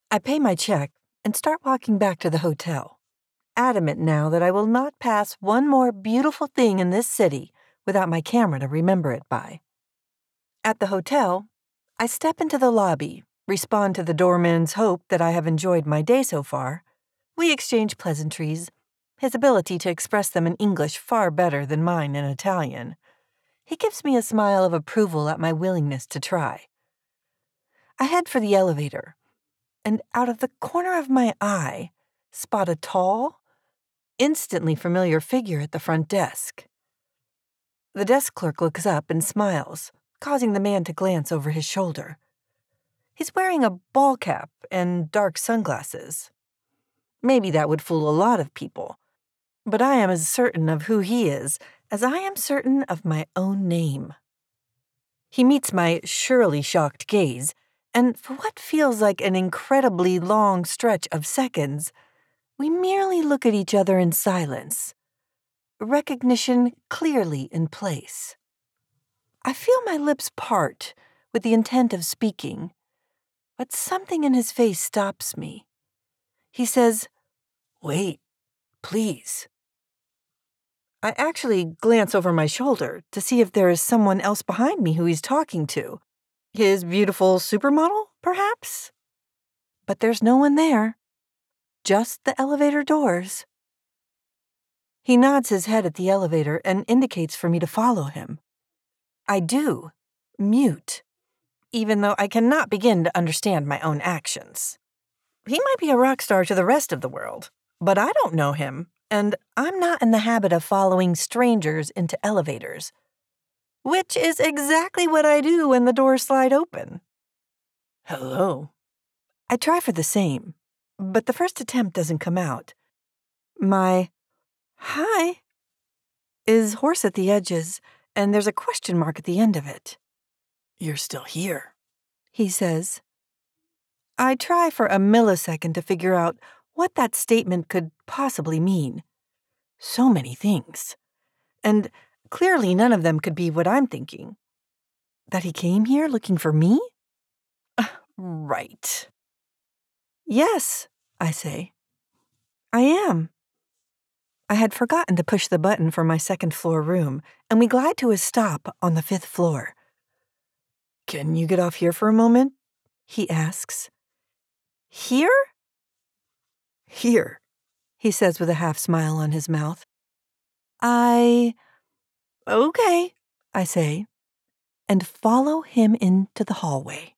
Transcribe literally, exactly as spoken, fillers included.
I pay my check and start walking back to the hotel, adamant now that I will not pass one more beautiful thing in this city without my camera to remember it by. At the hotel, I step into the lobby, respond to the doorman's hope that I have enjoyed my day so far. We exchange pleasantries, his ability to express them in English far better than mine in Italian. He gives me a smile of approval at my willingness to try. I head for the elevator, and out of the corner of my eye, spot a tall, instantly familiar figure at the front desk. The desk clerk looks up and smiles, causing the man to glance over his shoulder. He's wearing a ball cap and dark sunglasses. Maybe that would fool a lot of people, but I am as certain of who he is as I am certain of my own name. He meets my surely shocked gaze, and for what feels like an incredibly long stretch of seconds, we merely look at each other in silence, recognition clearly in place. I feel my lips part with the intent of speaking, but something in his face stops me. He says, "Wait, please." I actually glance over my shoulder to see if there is someone else behind me who he's talking to. His beautiful supermodel, perhaps? But there's no one there. Just the elevator doors. He nods his head at the elevator and indicates for me to follow him. I do, mute, even though I cannot begin to understand my own actions. He might be a rock star to the rest of the world, but I don't know him, and I'm not in the habit of following strangers into elevators, which is exactly what I do when the doors slide open. Hello. I try for the same, but the first attempt doesn't come out. My hi is hoarse at the edges, and there's a question mark at the end of it. You're still here, he says. I try for a millisecond to figure out what that statement could possibly mean. So many things. And clearly none of them could be what I'm thinking. That he came here looking for me? Right. Yes, I say. I am. I had forgotten to push the button for my second floor room, and we glide to a stop on the fifth floor. Can you get off here for a moment? He asks. Here? Here, he says with a half smile on his mouth. I... Okay, I say, and follow him into the hallway.